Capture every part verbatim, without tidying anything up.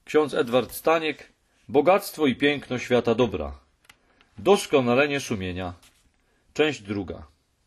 Ksiądz Edward Staniek. Bogactwo i piękno świata dobra. Doskonalenie sumienia. Część druga.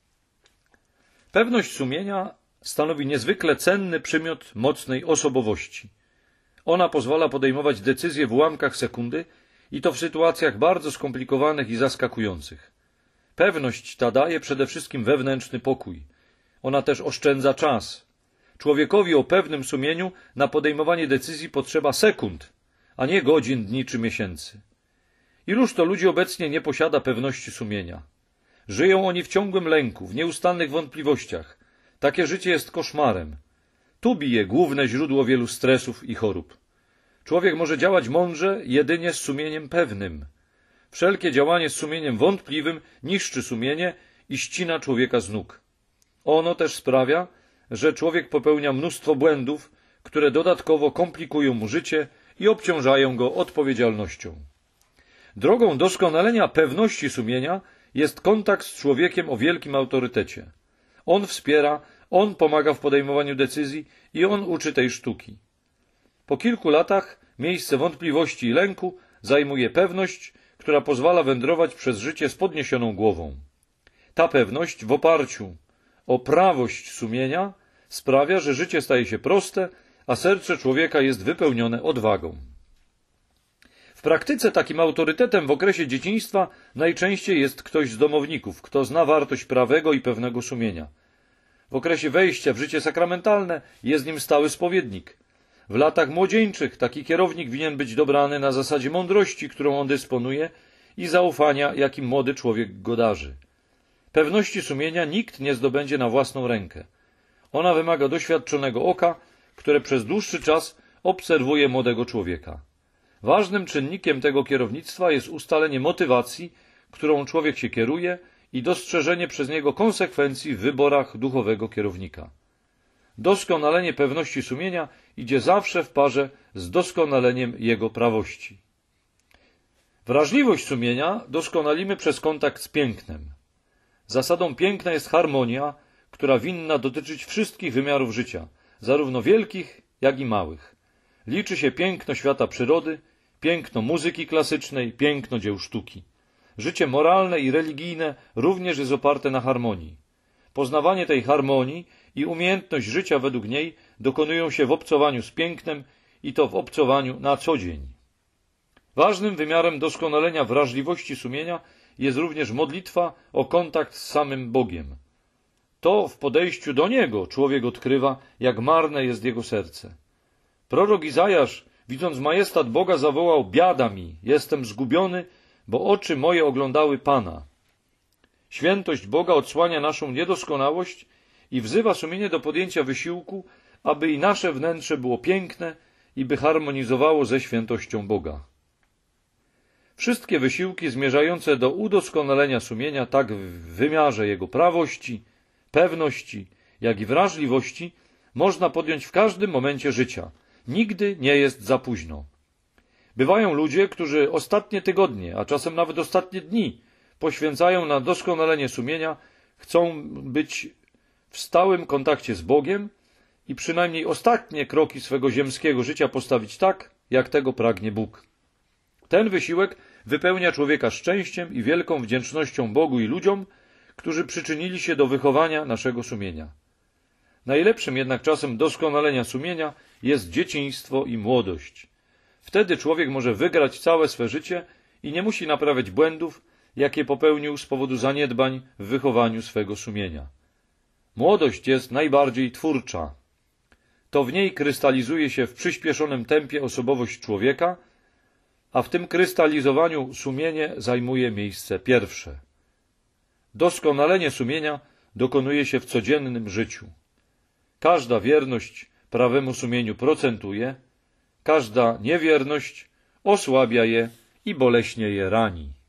Pewność sumienia stanowi niezwykle cenny przymiot mocnej osobowości. Ona pozwala podejmować decyzje w ułamkach sekundy i to w sytuacjach bardzo skomplikowanych i zaskakujących. Pewność ta daje przede wszystkim wewnętrzny pokój. Ona też oszczędza czas. Człowiekowi o pewnym sumieniu na podejmowanie decyzji potrzeba sekund, a nie godzin, dni czy miesięcy. Iluż to ludzi obecnie nie posiada pewności sumienia. Żyją oni w ciągłym lęku, w nieustannych wątpliwościach. Takie życie jest koszmarem. Tu bije główne źródło wielu stresów i chorób. Człowiek może działać mądrze jedynie z sumieniem pewnym. Wszelkie działanie z sumieniem wątpliwym niszczy sumienie i ścina człowieka z nóg. Ono też sprawia, że człowiek popełnia mnóstwo błędów, które dodatkowo komplikują mu życie i obciążają go odpowiedzialnością. Drogą doskonalenia pewności sumienia jest kontakt z człowiekiem o wielkim autorytecie. On wspiera, on pomaga w podejmowaniu decyzji i on uczy tej sztuki. Po kilku latach miejsce wątpliwości i lęku zajmuje pewność, która pozwala wędrować przez życie z podniesioną głową. Ta pewność w oparciu o prawość sumienia sprawia, że życie staje się proste, a serce człowieka jest wypełnione odwagą. W praktyce takim autorytetem w okresie dzieciństwa najczęściej jest ktoś z domowników, kto zna wartość prawego i pewnego sumienia. W okresie wejścia w życie sakramentalne jest nim stały spowiednik. W latach młodzieńczych taki kierownik winien być dobrany na zasadzie mądrości, którą on dysponuje, i zaufania, jakim młody człowiek go darzy. Pewności sumienia nikt nie zdobędzie na własną rękę. Ona wymaga doświadczonego oka, które przez dłuższy czas obserwuje młodego człowieka. Ważnym czynnikiem tego kierownictwa jest ustalenie motywacji, którą człowiek się kieruje, i dostrzeżenie przez niego konsekwencji w wyborach duchowego kierownika. Doskonalenie pewności sumienia idzie zawsze w parze z doskonaleniem jego prawości. Wrażliwość sumienia doskonalimy przez kontakt z pięknem. Zasadą piękna jest harmonia, która winna dotyczyć wszystkich wymiarów życia, zarówno wielkich, jak i małych. Liczy się piękno świata przyrody, piękno muzyki klasycznej, piękno dzieł sztuki. Życie moralne i religijne również jest oparte na harmonii. Poznawanie tej harmonii i umiejętność życia według niej dokonują się w obcowaniu z pięknem i to w obcowaniu na co dzień. Ważnym wymiarem doskonalenia wrażliwości sumienia jest również modlitwa o kontakt z samym Bogiem. To w podejściu do Niego człowiek odkrywa, jak marne jest jego serce. Prorok Izajasz, widząc majestat Boga, zawołał: biada mi, jestem zgubiony, bo oczy moje oglądały Pana. Świętość Boga odsłania naszą niedoskonałość i wzywa sumienie do podjęcia wysiłku, aby i nasze wnętrze było piękne i by harmonizowało ze świętością Boga. Wszystkie wysiłki zmierzające do udoskonalenia sumienia tak w wymiarze jego prawości, pewności, jak i wrażliwości można podjąć w każdym momencie życia. Nigdy nie jest za późno. Bywają ludzie, którzy ostatnie tygodnie, a czasem nawet ostatnie dni poświęcają na doskonalenie sumienia, chcą być w stałym kontakcie z Bogiem i przynajmniej ostatnie kroki swego ziemskiego życia postawić tak, jak tego pragnie Bóg. Ten wysiłek wypełnia człowieka szczęściem i wielką wdzięcznością Bogu i ludziom, którzy przyczynili się do wychowania naszego sumienia. Najlepszym jednak czasem doskonalenia sumienia jest dzieciństwo i młodość. Wtedy człowiek może wygrać całe swe życie i nie musi naprawiać błędów, jakie popełnił z powodu zaniedbań w wychowaniu swego sumienia. Młodość jest najbardziej twórcza. To w niej krystalizuje się w przyspieszonym tempie osobowość człowieka, a w tym krystalizowaniu sumienie zajmuje miejsce pierwsze. Doskonalenie sumienia dokonuje się w codziennym życiu. Każda wierność prawemu sumieniu procentuje, każda niewierność osłabia je i boleśnie je rani.